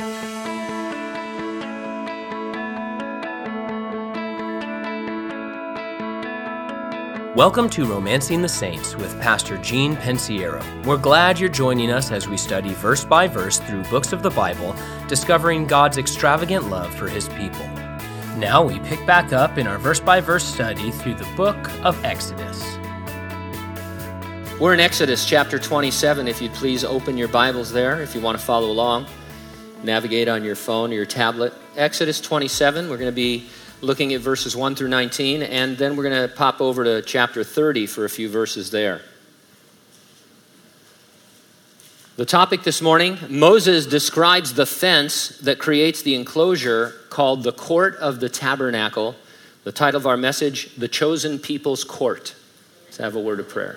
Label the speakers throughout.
Speaker 1: Welcome to Romancing the Saints with Pastor Gene Pensiero. We're glad you're joining us as we study verse by verse through books of the Bible, discovering God's extravagant love for His people. Now we pick back up in our verse by verse study through the book of Exodus.
Speaker 2: We're in Exodus chapter 27. If you'd please open your Bibles there if you want to follow along. Navigate on your phone or your tablet. Exodus 27, we're going to be looking at verses 1 through 19, and then we're going to pop over to chapter 30 for a few verses there. The topic this morning, Moses describes the fence that creates the enclosure called the Court of the Tabernacle. The title of our message, The Chosen People's Court. Let's have a word of prayer.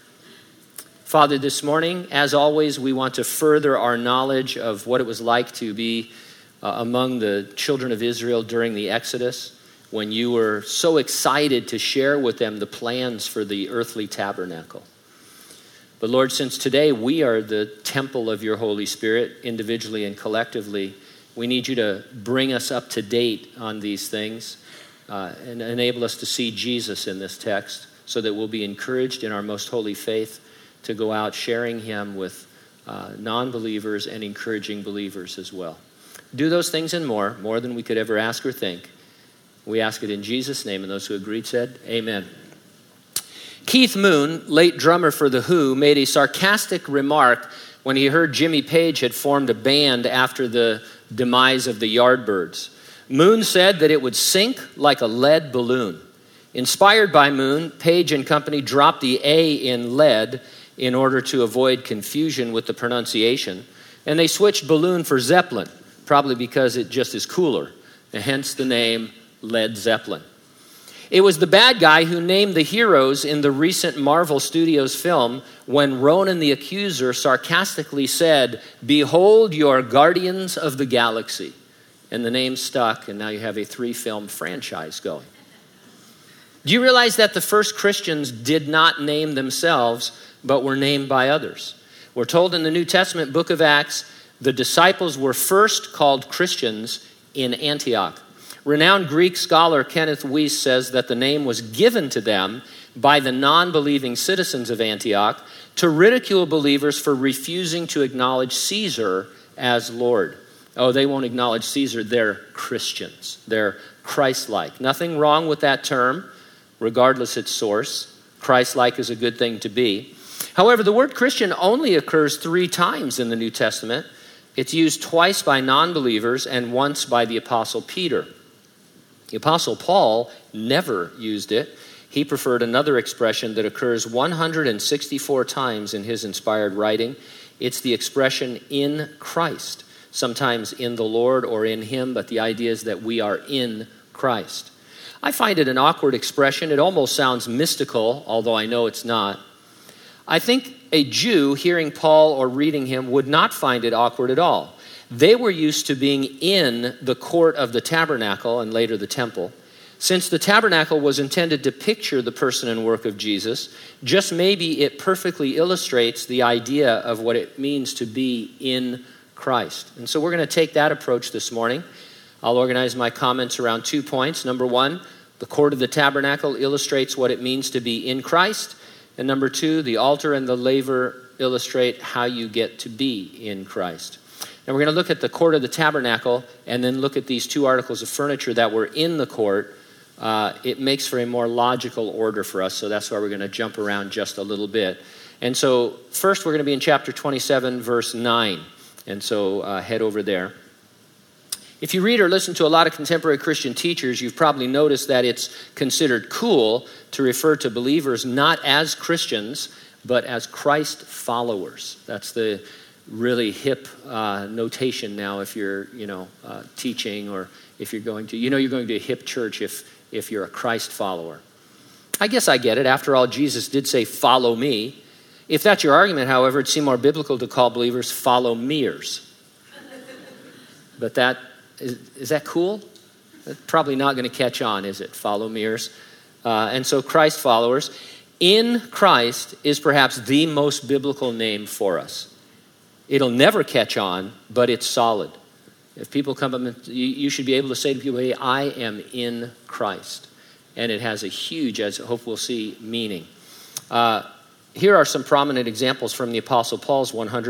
Speaker 2: Father, this morning, as always, we want to further our knowledge of what it was like to be among the children of Israel during the Exodus, when you were so excited to share with them the plans for the earthly tabernacle. But Lord, since today we are the temple of your Holy Spirit, individually and collectively, we need you to bring us up to date on these things and enable us to see Jesus in this text so that we'll be encouraged in our most holy faith to go out sharing him with non-believers and encouraging believers as well. Do those things and more than we could ever ask or think. We ask it in Jesus' name, and those who agreed said, amen. Keith Moon, late drummer for The Who, made a sarcastic remark when he heard Jimmy Page had formed a band after the demise of the Yardbirds. Moon said that it would sink like a lead balloon. Inspired by Moon, Page and company dropped the A in lead in order to avoid confusion with the pronunciation, and they switched balloon for Zeppelin, probably because it just is cooler, and hence the name Led Zeppelin. It was the bad guy who named the heroes in the recent Marvel Studios film when Ronan the Accuser sarcastically said, "Behold your Guardians of the Galaxy." And the name stuck, and now you have a 3-film franchise going. Do you realize that the first Christians did not name themselves, but were named by others? We're told in the New Testament book of Acts, the disciples were first called Christians in Antioch. Renowned Greek scholar Kenneth Wuest says that the name was given to them by the non-believing citizens of Antioch to ridicule believers for refusing to acknowledge Caesar as Lord. Oh, they won't acknowledge Caesar. They're Christians. They're Christ-like. Nothing wrong with that term, regardless its source. Christ-like is a good thing to be. However, the word Christian only occurs 3 times in the New Testament. It's used twice by non-believers and once by the Apostle Peter. The Apostle Paul never used it. He preferred another expression that occurs 164 times in his inspired writing. It's the expression in Christ, sometimes in the Lord or in him, but the idea is that we are in Christ. I find it an awkward expression. It almost sounds mystical, although I know it's not. I think a Jew hearing Paul or reading him would not find it awkward at all. They were used to being in the court of the tabernacle and later the temple. Since the tabernacle was intended to picture the person and work of Jesus, just maybe it perfectly illustrates the idea of what it means to be in Christ. And so we're going to take that approach this morning. I'll organize my comments around 2 points. Number 1, the court of the tabernacle illustrates what it means to be in Christ. And number 2, the altar and the laver illustrate how you get to be in Christ. And we're going to look at the court of the tabernacle and then look at these 2 articles of furniture that were in the court. It makes for a more logical order for us, so that's why we're going to jump around just a little bit. And so first we're going to be in chapter 27, verse 9. And so head over there. If you read or listen to a lot of contemporary Christian teachers, you've probably noticed that it's considered cool to refer to believers not as Christians, but as Christ followers. That's the really hip notation now if you're, teaching or if you're going to, you're going to a hip church if you're a Christ follower. I guess I get it. After all, Jesus did say, "Follow me." If that's your argument, however, it'd seem more biblical to call believers follow-meers. But is that cool? That's probably not going to catch on, is it? Follow-meers. And so Christ followers. In Christ is perhaps the most biblical name for us. It'll never catch on, but it's solid. If people come up, you should be able to say to people, hey, I am in Christ. And it has a huge, as I hope we'll see, meaning. Here are some prominent examples from the Apostle Paul's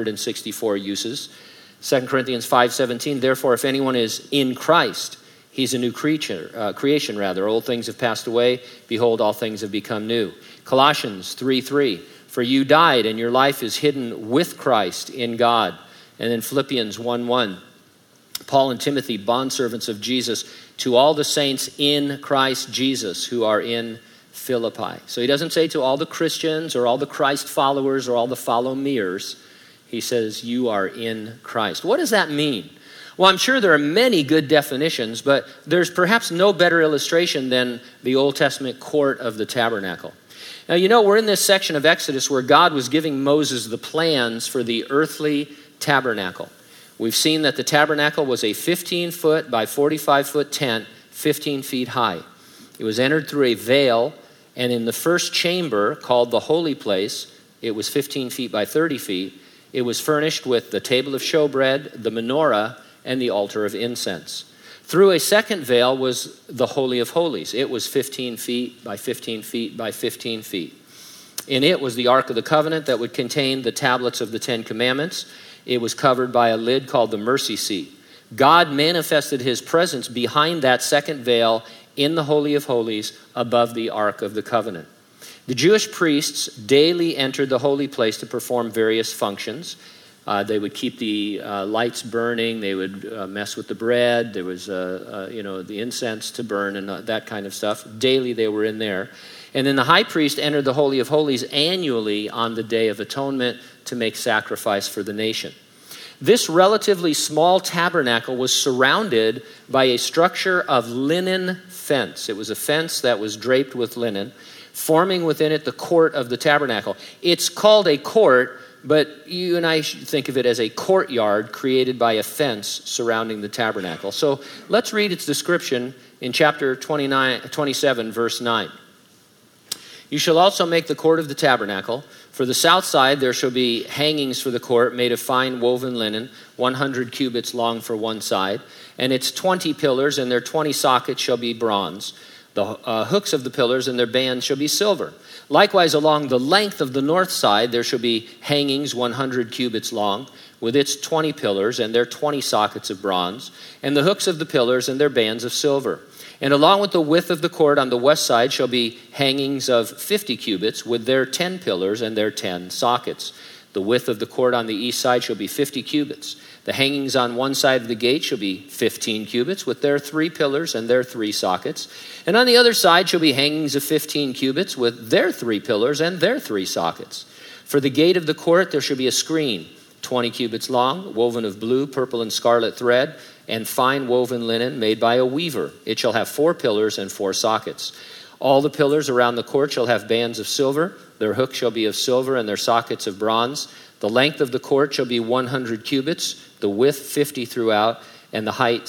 Speaker 2: 164 uses. 2 Corinthians 5:17, therefore, if anyone is in Christ, he's a new creation. Old things have passed away. Behold, all things have become new. Colossians 3:3, for you died, and your life is hidden with Christ in God. And then Philippians 1:1, Paul and Timothy, bondservants of Jesus, to all the saints in Christ Jesus who are in Philippi. So he doesn't say to all the Christians or all the Christ followers or all the follow-meers. He says, you are in Christ. What does that mean? Well, I'm sure there are many good definitions, but there's perhaps no better illustration than the Old Testament court of the tabernacle. Now, you know, we're in this section of Exodus where God was giving Moses the plans for the earthly tabernacle. We've seen that the tabernacle was a 15-foot by 45-foot tent, 15 feet high. It was entered through a veil, and in the first chamber, called the holy place, it was 15 feet by 30 feet. It was furnished with the table of showbread, the menorah, and the altar of incense. Through a second veil was the Holy of Holies. It was 15 feet by 15 feet by 15 feet. In it was the Ark of the Covenant that would contain the tablets of the Ten Commandments. It was covered by a lid called the mercy seat. God manifested his presence behind that second veil in the Holy of Holies above the Ark of the Covenant. The Jewish priests daily entered the holy place to perform various functions. They would keep the lights burning. They would mess with the bread. There was, the incense to burn and that kind of stuff. Daily they were in there. And then the high priest entered the Holy of Holies annually on the Day of Atonement to make sacrifice for the nation. This relatively small tabernacle was surrounded by a structure of linen fence. It was a fence that was draped with linen, forming within it the court of the tabernacle. It's called a court, but you and I should think of it as a courtyard created by a fence surrounding the tabernacle. So let's read its description in chapter 27, verse 9. You shall also make the court of the tabernacle. For the south side there shall be hangings for the court made of fine woven linen, 100 cubits long for one side. And its 20 pillars and their 20 sockets shall be bronze. The hooks of the pillars and their bands shall be silver. Likewise, along the length of the north side, there shall be hangings 100 cubits long, with its 20 pillars and their 20 sockets of bronze, and the hooks of the pillars and their bands of silver. And along with the width of the court on the west side shall be hangings of 50 cubits, with their 10 pillars and their 10 sockets. The width of the court on the east side shall be 50 cubits. The hangings on one side of the gate shall be 15 cubits, with their 3 pillars and their 3 sockets. And on the other side shall be hangings of 15 cubits, with their 3 pillars and their 3 sockets. For the gate of the court there shall be a screen, 20 cubits long, woven of blue, purple, and scarlet thread, and fine woven linen made by a weaver. It shall have 4 pillars and 4 sockets. All the pillars around the court shall have bands of silver. Their hooks shall be of silver, and their sockets of bronze. The length of the court shall be 100 cubits, the width 50 throughout, and the height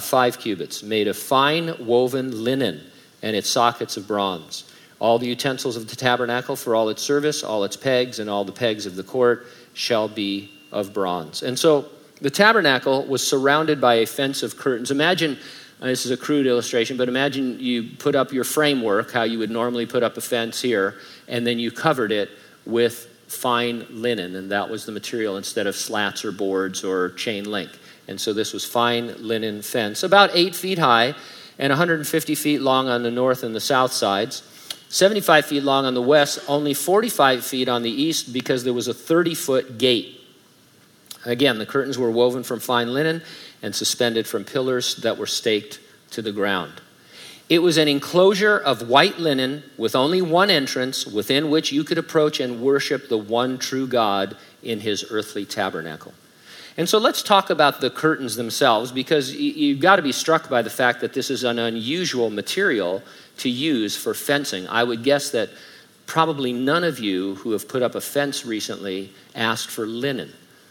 Speaker 2: 5 cubits, made of fine woven linen, and its sockets of bronze. All the utensils of the tabernacle for all its service, all its pegs, and all the pegs of the court shall be of bronze. And so the tabernacle was surrounded by a fence of curtains. Imagine, this is a crude illustration, but imagine you put up your framework, how you would normally put up a fence here, and then you covered it with fine linen, and that was the material instead of slats or boards or chain link. And so this was fine linen fence, about 8 feet high and 150 feet long on the north and the south sides, 75 feet long on the west, only 45 feet on the east because there was a 30-foot gate. Again, the curtains were woven from fine linen and suspended from pillars that were staked to the ground. It was an enclosure of white linen with only one entrance within which you could approach and worship the one true God in his earthly tabernacle. And so let's talk about the curtains themselves, because you've got to be struck by the fact that this is an unusual material to use for fencing. I would guess that probably none of you who have put up a fence recently asked for linen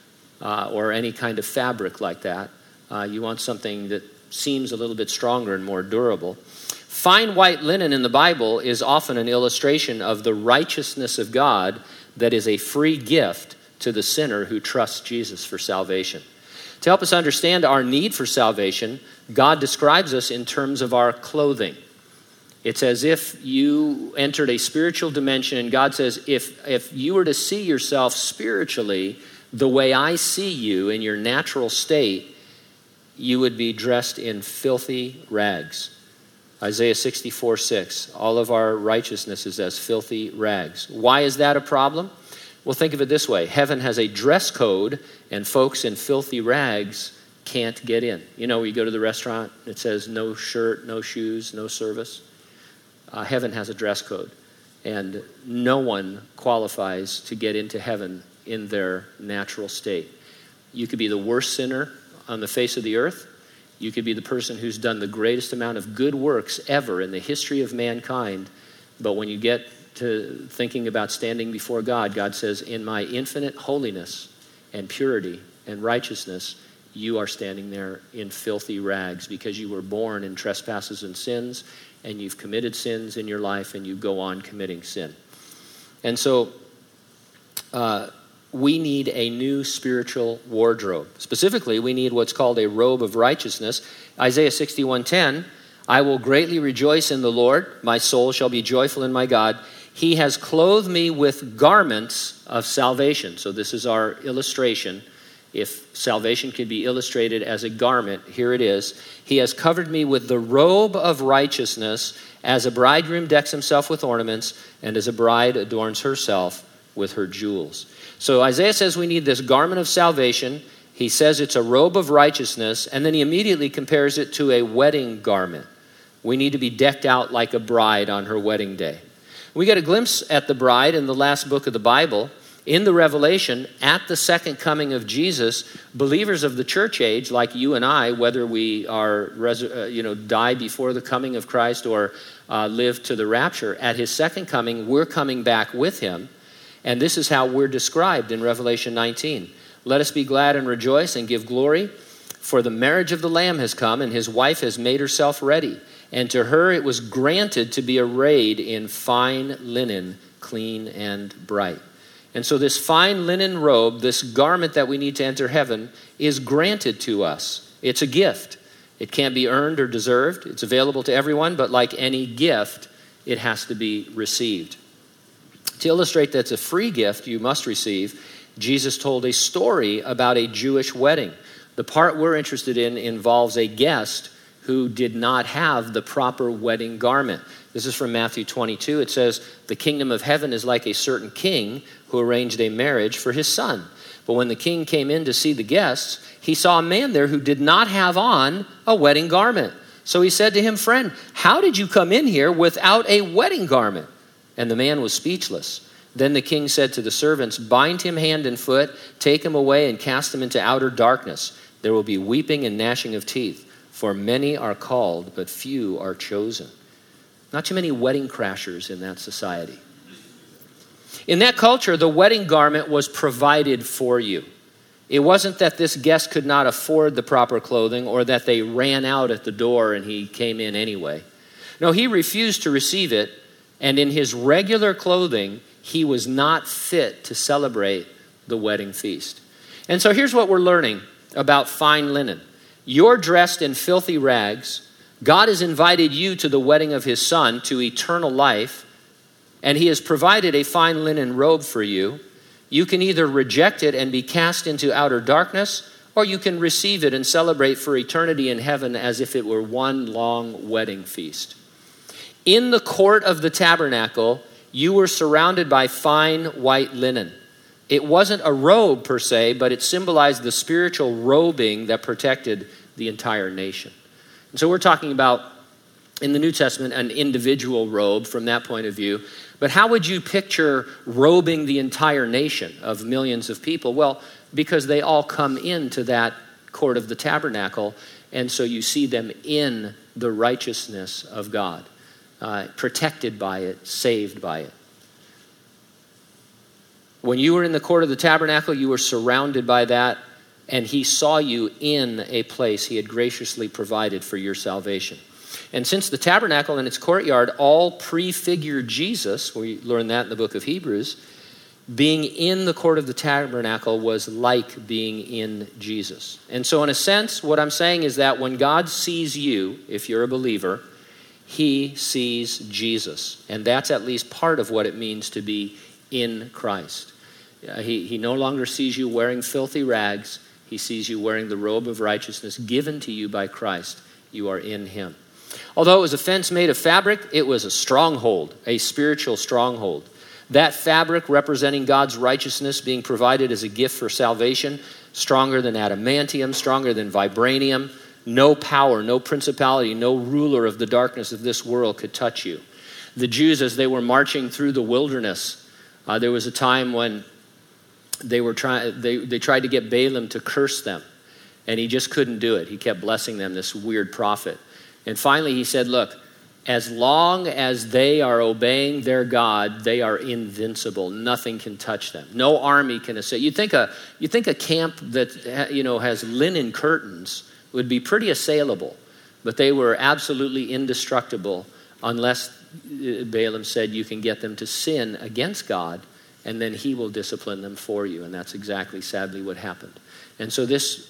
Speaker 2: or any kind of fabric like that. You want something that seems a little bit stronger and more durable. Fine white linen in the Bible is often an illustration of the righteousness of God that is a free gift to the sinner who trusts Jesus for salvation. To help us understand our need for salvation, God describes us in terms of our clothing. It's as if you entered a spiritual dimension, and God says, if you were to see yourself spiritually the way I see you in your natural state, you would be dressed in filthy rags. Isaiah 64:6, all of our righteousness is as filthy rags. Why is that a problem? Well, think of it this way. Heaven has a dress code, and folks in filthy rags can't get in. You know, you go to the restaurant, it says no shirt, no shoes, no service. Heaven has a dress code, and no one qualifies to get into heaven in their natural state. You could be the worst sinner on the face of the earth. You could be the person who's done the greatest amount of good works ever in the history of mankind, but when you get to thinking about standing before God, God says, in my infinite holiness and purity and righteousness, you are standing there in filthy rags because you were born in trespasses and sins, and you've committed sins in your life, and you go on committing sin. And so we need a new spiritual wardrobe. Specifically, we need what's called a robe of righteousness. Isaiah 61:10, I will greatly rejoice in the Lord. My soul shall be joyful in my God. He has clothed me with garments of salvation. So this is our illustration. If salvation could be illustrated as a garment, here it is. He has covered me with the robe of righteousness, as a bridegroom decks himself with ornaments, and as a bride adorns herself with her jewels. So Isaiah says we need this garment of salvation. He says it's a robe of righteousness, and then he immediately compares it to a wedding garment. We need to be decked out like a bride on her wedding day. We get a glimpse at the bride in the last book of the Bible. In the Revelation, at the second coming of Jesus, believers of the church age, like you and I, whether we are die before the coming of Christ or live to the rapture, at his second coming, we're coming back with him. And this is how we're described in Revelation 19. Let us be glad and rejoice and give glory, for the marriage of the Lamb has come, and his wife has made herself ready. And to her it was granted to be arrayed in fine linen, clean and bright. And so this fine linen robe, this garment that we need to enter heaven, is granted to us. It's a gift. It can't be earned or deserved. It's available to everyone, but like any gift, it has to be received. To illustrate that it's a free gift you must receive, Jesus told a story about a Jewish wedding. The part we're interested in involves a guest who did not have the proper wedding garment. This is from Matthew 22. It says, the kingdom of heaven is like a certain king who arranged a marriage for his son. But when the king came in to see the guests, he saw a man there who did not have on a wedding garment. So he said to him, friend, how did you come in here without a wedding garment? And the man was speechless. Then the king said to the servants, bind him hand and foot, take him away and cast him into outer darkness. There will be weeping and gnashing of teeth. For many are called, but few are chosen. Not too many wedding crashers in that society. In that culture, the wedding garment was provided for you. It wasn't that this guest could not afford the proper clothing or that they ran out at the door and he came in anyway. No, he refused to receive it, and in his regular clothing, he was not fit to celebrate the wedding feast. And so here's what we're learning about fine linen. You're dressed in filthy rags. God has invited you to the wedding of his son, to eternal life, and he has provided a fine linen robe for you. You can either reject it and be cast into outer darkness, or you can receive it and celebrate for eternity in heaven as if it were one long wedding feast. In the court of the tabernacle, you were surrounded by fine white linen. It wasn't a robe per se, but it symbolized the spiritual robing that protected the entire nation. And so we're talking about, in the New Testament, an individual robe from that point of view. But how would you picture robing the entire nation of millions of people? Well, because they all come into that court of the tabernacle, and so you see them in the righteousness of God, protected by it, saved by it. When you were in the court of the tabernacle, you were surrounded by that, and he saw you in a place he had graciously provided for your salvation. And since the tabernacle and its courtyard all prefigure Jesus, we learn that in the book of Hebrews, being in the court of the tabernacle was like being in Jesus. And so in a sense, what I'm saying is that when God sees you, if you're a believer, he sees Jesus. And that's at least part of what it means to be in Christ. He no longer sees you wearing filthy rags. He sees you wearing the robe of righteousness given to you by Christ. You are in him. Although it was a fence made of fabric, it was a stronghold, a spiritual stronghold. That fabric representing God's righteousness being provided as a gift for salvation, stronger than adamantium, stronger than vibranium. No power, no principality, no ruler of the darkness of this world could touch you. The Jews, as they were marching through the wilderness, there was a time when they tried to get Balaam to curse them, and he just couldn't do it. He kept blessing them, this weird prophet. And finally he said, look, as long as they are obeying their God, they are invincible. Nothing can touch them. No army can assail. You think a camp that has linen curtains would be pretty assailable, but they were absolutely indestructible unless Balaam said you can get them to sin against God, and then he will discipline them for you. And that's exactly, sadly, what happened. And so this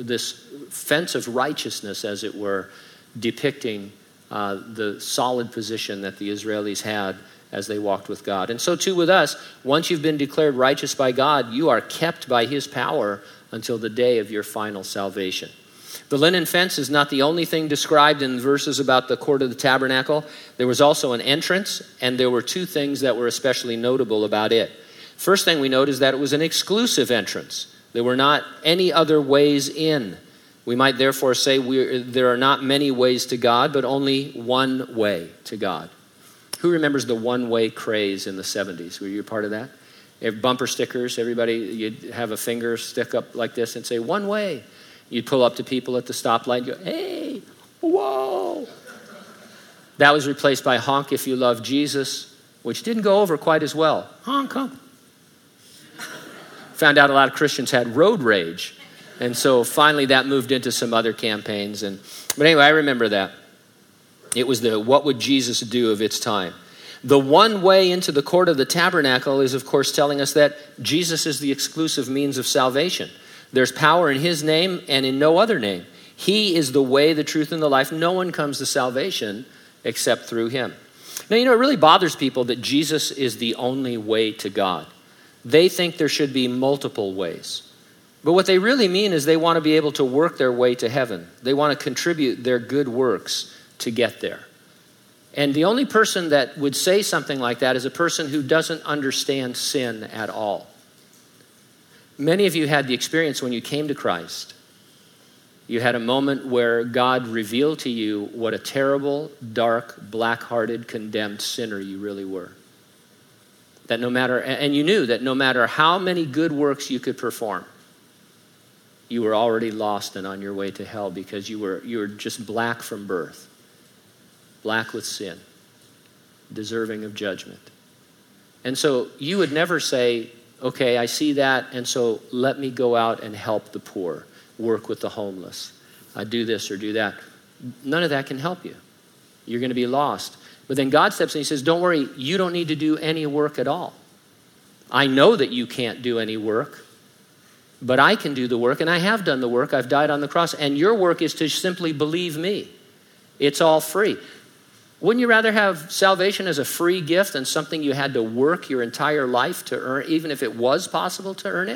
Speaker 2: fence of righteousness, as it were, depicting the solid position that the Israelis had as they walked with God. And so too with us, once you've been declared righteous by God, you are kept by his power until the day of your final salvation. The linen fence is not the only thing described in verses about the court of the tabernacle. There was also an entrance, and there were two things that were especially notable about it. First thing we note is that it was an exclusive entrance. There were not any other ways in. We might therefore say there are not many ways to God, but only one way to God. Who remembers the one-way craze in the 70s? Were you a part of that? Bumper stickers, everybody, you'd have a finger stick up like this and say, one way. You'd pull up to people at the stoplight and go, hey, whoa. That was replaced by honk if you love Jesus, which didn't go over quite as well. Honk, honk. Found out a lot of Christians had road rage. And so finally that moved into some other campaigns. But anyway, I remember that. It was the what would Jesus do of its time. The one way into the court of the tabernacle is, of course, telling us that Jesus is the exclusive means of salvation. There's power in his name and in no other name. He is the way, the truth, and the life. No one comes to salvation except through him. Now, it really bothers people that Jesus is the only way to God. They think there should be multiple ways. But what they really mean is they want to be able to work their way to heaven. They want to contribute their good works to get there. And the only person that would say something like that is a person who doesn't understand sin at all. Many of you had the experience when you came to Christ. You had a moment where God revealed to you what a terrible, dark, black-hearted, condemned sinner you really were. And you knew that no matter how many good works you could perform, you were already lost and on your way to hell because you were just black from birth, black with sin, deserving of judgment. And so you would never say, okay, I see that, and so let me go out and help the poor, work with the homeless, do this or do that. None of that can help you. You're going to be lost. But then God steps in and he says, don't worry, you don't need to do any work at all. I know that you can't do any work, but I can do the work, and I have done the work. I've died on the cross, and your work is to simply believe me. It's all free. Wouldn't you rather have salvation as a free gift than something you had to work your entire life to earn, even if it was possible to earn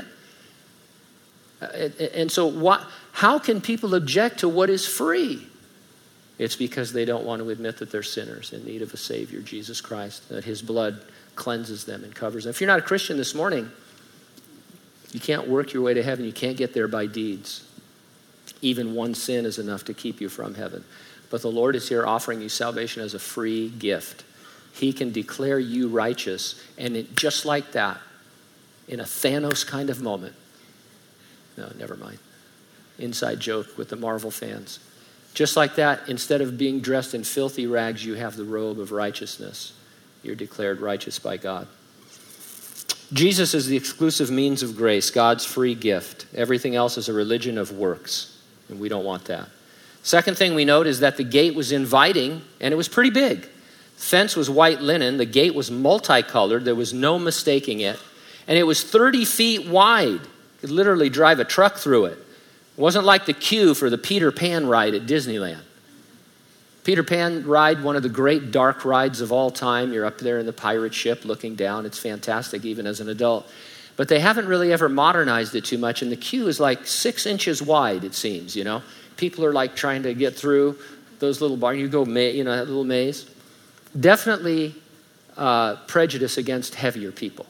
Speaker 2: it? And so how can people object to what is free? It's because they don't want to admit that they're sinners in need of a Savior, Jesus Christ, that his blood cleanses them and covers them. If you're not a Christian this morning, you can't work your way to heaven. You can't get there by deeds. Even one sin is enough to keep you from heaven. But the Lord is here offering you salvation as a free gift. He can declare you righteous, and just like that, in a Thanos kind of moment. No, never mind. Inside joke with the Marvel fans. Just like that, instead of being dressed in filthy rags, you have the robe of righteousness. You're declared righteous by God. Jesus is the exclusive means of grace, God's free gift. Everything else is a religion of works, and we don't want that. Second thing we note is that the gate was inviting, and it was pretty big. The fence was white linen. The gate was multicolored. There was no mistaking it. And it was 30 feet wide. You could literally drive a truck through it. It wasn't like the queue for the Peter Pan ride at Disneyland. Peter Pan ride, one of the great dark rides of all time. You're up there in the pirate ship looking down. It's fantastic even as an adult. But they haven't really ever modernized it too much. And the queue is like 6 inches wide, it seems, you know. People are like trying to get through those little bars. You go, that little maze. Definitely prejudice against heavier people.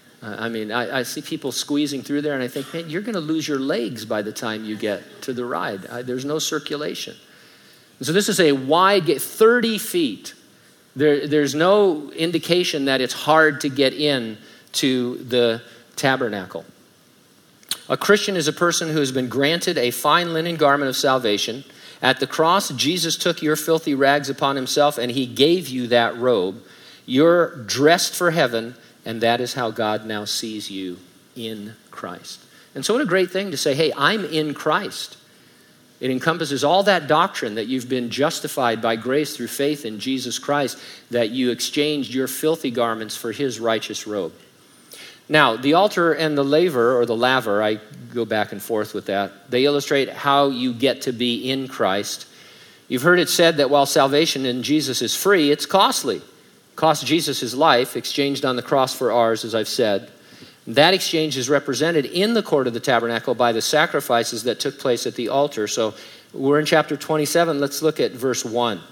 Speaker 2: I see people squeezing through there and I think, man, you're going to lose your legs by the time you get to the ride. There's no circulation. So this is a wide gate, 30 feet. There's no indication that it's hard to get in to the tabernacle. A Christian is a person who has been granted a fine linen garment of salvation. At the cross, Jesus took your filthy rags upon himself and he gave you that robe. You're dressed for heaven, and that is how God now sees you in Christ. And so what a great thing to say, hey, I'm in Christ. It encompasses all that doctrine that you've been justified by grace through faith in Jesus Christ, that you exchanged your filthy garments for his righteous robe. Now, the altar and the laver, or the laver, I go back and forth with that, they illustrate how you get to be in Christ. You've heard it said that while salvation in Jesus is free, it's costly. It cost Jesus his life, exchanged on the cross for ours, as I've said. That exchange is represented in the court of the tabernacle by the sacrifices that took place at the altar. So we're in chapter 27. Let's look at verse 1.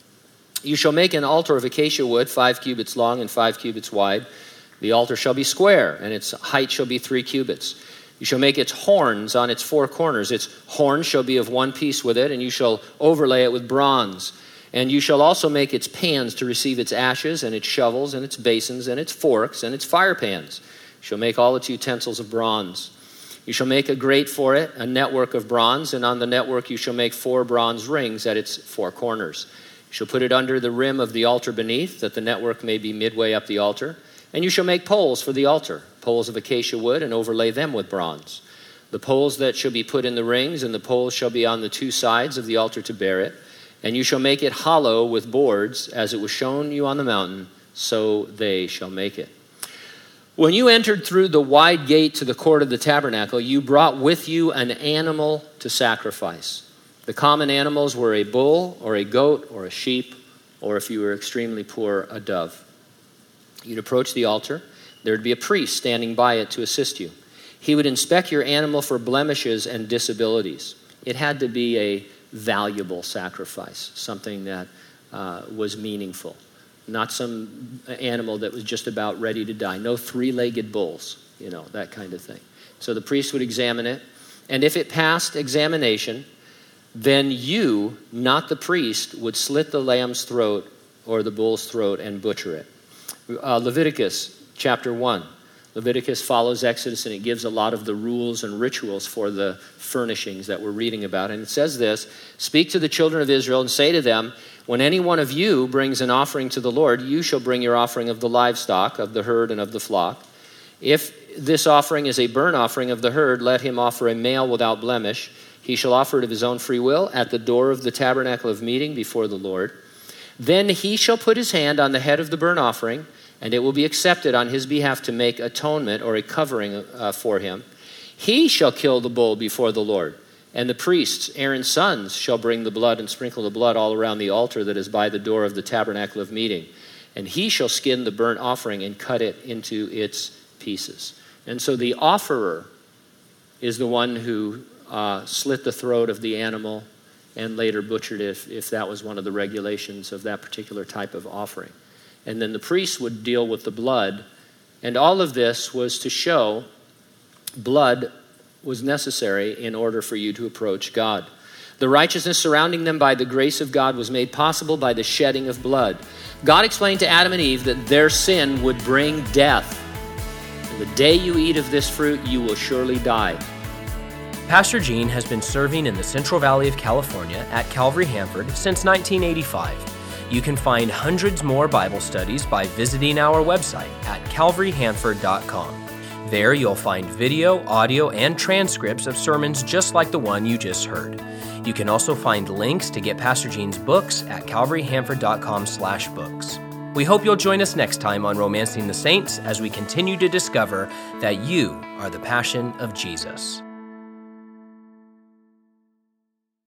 Speaker 2: You shall make an altar of acacia wood, 5 cubits long and 5 cubits wide. The altar shall be square, and its height shall be 3 cubits. You shall make its horns on its 4 corners. Its horns shall be of one piece with it, and you shall overlay it with bronze. And you shall also make its pans to receive its ashes, and its shovels, and its basins, and its forks, and its fire pans. You shall make all its utensils of bronze. You shall make a grate for it, a network of bronze, and on the network you shall make 4 bronze rings at its 4 corners. You shall put it under the rim of the altar beneath, that the network may be midway up the altar. And you shall make poles for the altar, poles of acacia wood, and overlay them with bronze. The poles that shall be put in the rings, and the poles shall be on the 2 sides of the altar to bear it. And you shall make it hollow with boards, as it was shown you on the mountain, so they shall make it. When you entered through the wide gate to the court of the tabernacle, you brought with you an animal to sacrifice. The common animals were a bull or a goat or a sheep, or if you were extremely poor, a dove. You'd approach the altar. There would be a priest standing by it to assist you. He would inspect your animal for blemishes and disabilities. It had to be a valuable sacrifice, something that was meaningful. Not some animal that was just about ready to die. No 3-legged bulls, that kind of thing. So the priest would examine it, and if it passed examination, then you, not the priest, would slit the lamb's throat or the bull's throat and butcher it. Leviticus chapter 1. Leviticus follows Exodus, and it gives a lot of the rules and rituals for the furnishings that we're reading about. And it says this, "Speak to the children of Israel and say to them, when any one of you brings an offering to the Lord, you shall bring your offering of the livestock, of the herd, and of the flock. If this offering is a burnt offering of the herd, let him offer a male without blemish. He shall offer it of his own free will at the door of the tabernacle of meeting before the Lord. Then he shall put his hand on the head of the burnt offering, and it will be accepted on his behalf to make atonement or a covering for him. He shall kill the bull before the Lord. And the priests, Aaron's sons, shall bring the blood and sprinkle the blood all around the altar that is by the door of the tabernacle of meeting. And he shall skin the burnt offering and cut it into its pieces." And so the offerer is the one who slit the throat of the animal and later butchered it if that was one of the regulations of that particular type of offering. And then the priest would deal with the blood. And all of this was to show blood was necessary in order for you to approach God. The righteousness surrounding them by the grace of God was made possible by the shedding of blood. God explained to Adam and Eve that their sin would bring death. And the day you eat of this fruit, you will surely die.
Speaker 1: Pastor Gene has been serving in the Central Valley of California at Calvary Hanford since 1985. You can find hundreds more Bible studies by visiting our website at calvaryhanford.com. There you'll find video, audio, and transcripts of sermons just like the one you just heard. You can also find links to get Pastor Gene's books at calvaryhanford.com/books. We hope you'll join us next time on Romancing the Saints as we continue to discover that you are the passion of Jesus.